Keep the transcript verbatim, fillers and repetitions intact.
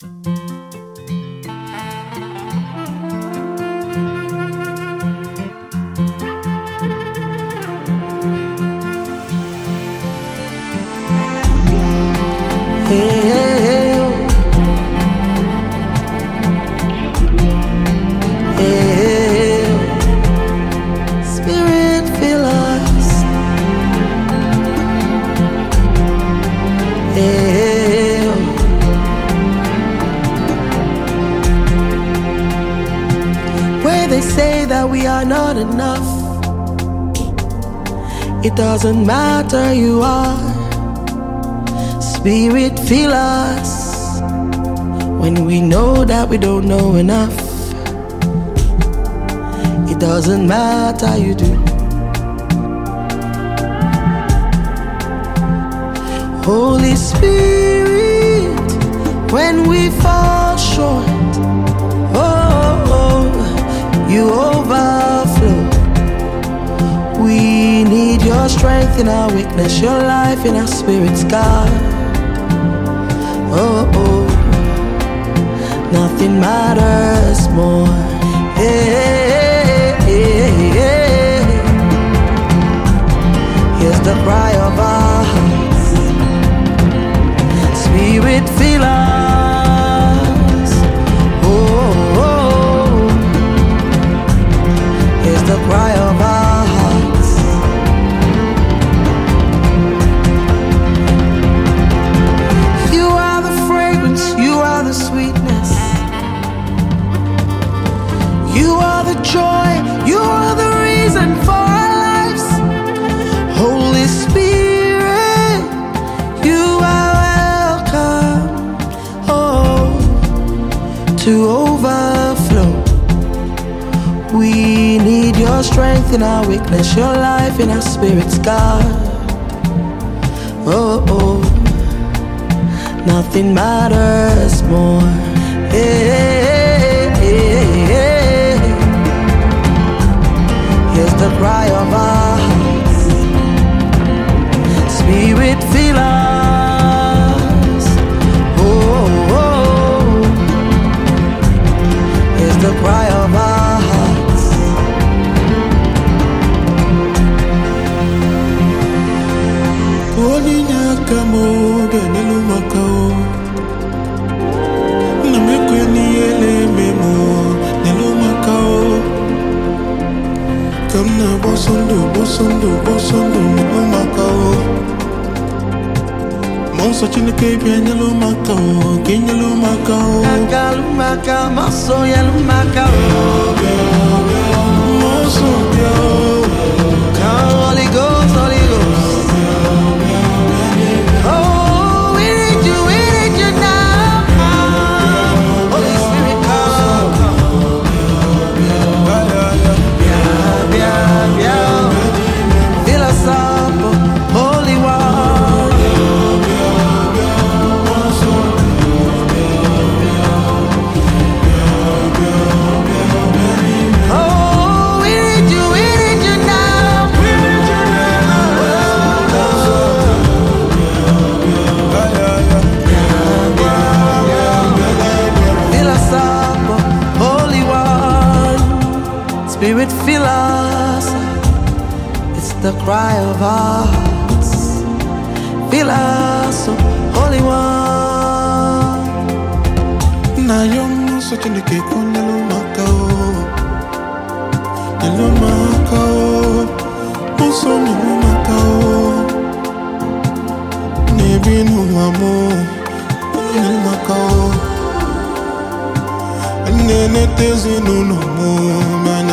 Not enough. It doesn't matter, you are. Spirit, fill us when we know that we don't know enough. It doesn't matter, you do. Holy Spirit, when we fall short, oh, oh, you overflow. We need your strength in our weakness, your life in our spirits, God. Oh, oh, nothing matters more. Hey, hey, hey. Here's the cry of our hearts. Spirit, fill us. Oh, oh. Here's the cry of our hearts. You are the fragrance, you are the sweetness, you are the joy, you are the reason for our lives. Holy Spirit, you are welcome, oh, to overflow. We need your strength in our weakness, your life in our spirits, God. Oh, oh, nothing matters more. Hey, hey, hey. Here's the cry of our hearts. Spirit, fill us. Oh, oh. Here's the cry of our hearts. Kamo ganelu makao na mekweni ele memo nelu makao kamna bosondo bosondo bosondo nelu makao monso chinike bien nelu makao kenyelu makao Nagalu makao maso yelu makao monso bio Holy Ghost, Holy Ghost. Spirit, fill us. It's the cry of our hearts. Fill us, oh, Holy One. Na yom so chinike konelu makao nelu makao muso nelu makao nebinu amo nelu makao nene tezi nuno mo